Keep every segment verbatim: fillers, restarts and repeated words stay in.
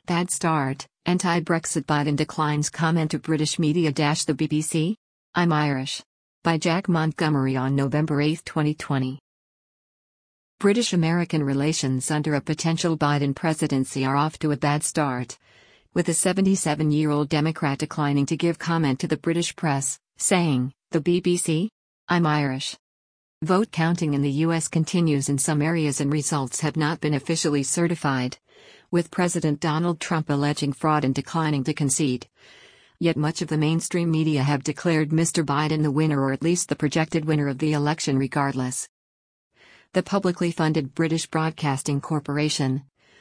Bad start, anti-Brexit Biden declines comment to British media. The B B C? I'm Irish. By Jack Montgomery on November eighth, twenty twenty. British-American relations under a potential Biden presidency are off to a bad start, with the seventy-seven-year-old Democrat declining to give comment to the British press, saying, "The B B C? I'm Irish." Vote counting in the U S continues in some areas and results have not been officially certified, with President Donald Trump alleging fraud and declining to concede. Yet much of the mainstream media have declared Mister Biden the winner, or at least the projected winner of the election regardless. The publicly funded British Broadcasting Corporation,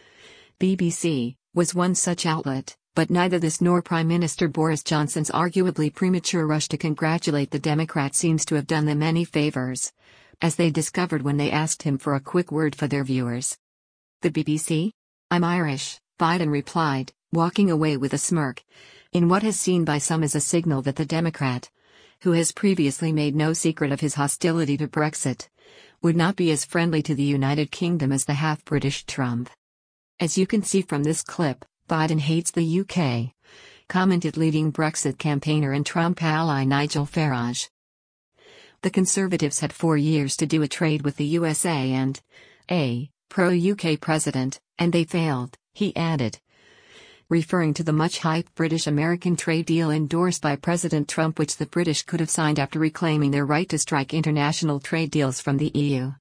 B B C, was one such outlet, but neither this nor Prime Minister Boris Johnson's arguably premature rush to congratulate the Democrat seems to have done them any favors, as they discovered when they asked him for a quick word for their viewers. "The B B C? I'm Irish," Biden replied, walking away with a smirk, in what is seen by some as a signal that the Democrat, who has previously made no secret of his hostility to Brexit, would not be as friendly to the United Kingdom as the half-British Trump. "As you can see from this clip, Biden hates the U K," commented leading Brexit campaigner and Trump ally Nigel Farage. The Conservatives had four years to do a trade with the U S A and a pro-U K president, and they failed, he added, referring to the much-hyped British-American trade deal endorsed by President Trump, which the British could have signed after reclaiming their right to strike international trade deals from the E U.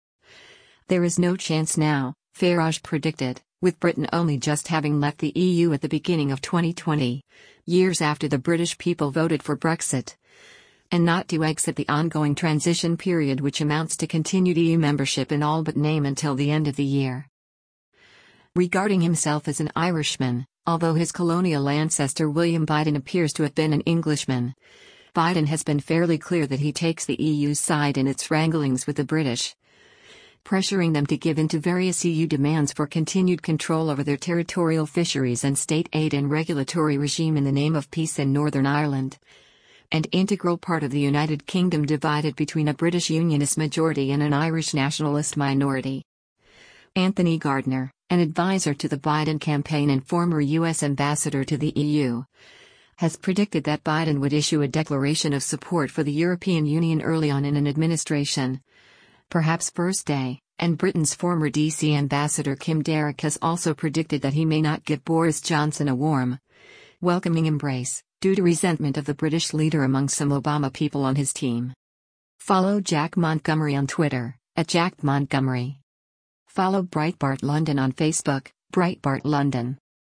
"There is no chance now," Farage predicted, with Britain only just having left the E U at the beginning of twenty twenty, years after the British people voted for Brexit, and not to exit the ongoing transition period, which amounts to continued E U membership in all but name until the end of the year. Regarding himself as an Irishman, although his colonial ancestor William Biden appears to have been an Englishman, Biden has been fairly clear that he takes the E U's side in its wranglings with the British, pressuring them to give in to various E U demands for continued control over their territorial fisheries and state aid and regulatory regime in the name of peace in Northern Ireland, an integral part of the United Kingdom divided between a British Unionist majority and an Irish nationalist minority. Anthony Gardner, an advisor to the Biden campaign and former U S ambassador to the E U, has predicted that Biden would issue a declaration of support for the European Union early on in an administration, perhaps first day, and Britain's former D C ambassador Kim Darroch has also predicted that he may not give Boris Johnson a warm, welcoming embrace, due to resentment of the British leader among some Obama people on his team. Follow Jack Montgomery on Twitter, at Jack Montgomery. Follow Breitbart London on Facebook, Breitbart London.